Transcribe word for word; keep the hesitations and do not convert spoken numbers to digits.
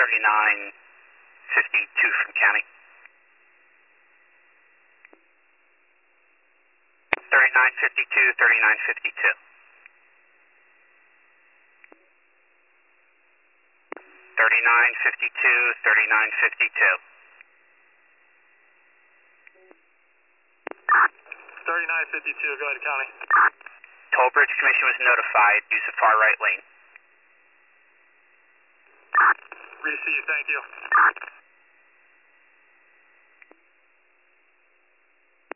thirty-nine fifty-two from county. thirty-nine fifty-two, thirty-nine fifty-two. thirty-nine fifty-two, thirty-nine fifty-two. thirty-nine fifty-two, go ahead, County. Toll Bridge Commission was notified. Use the far right lane. Receive, thank you.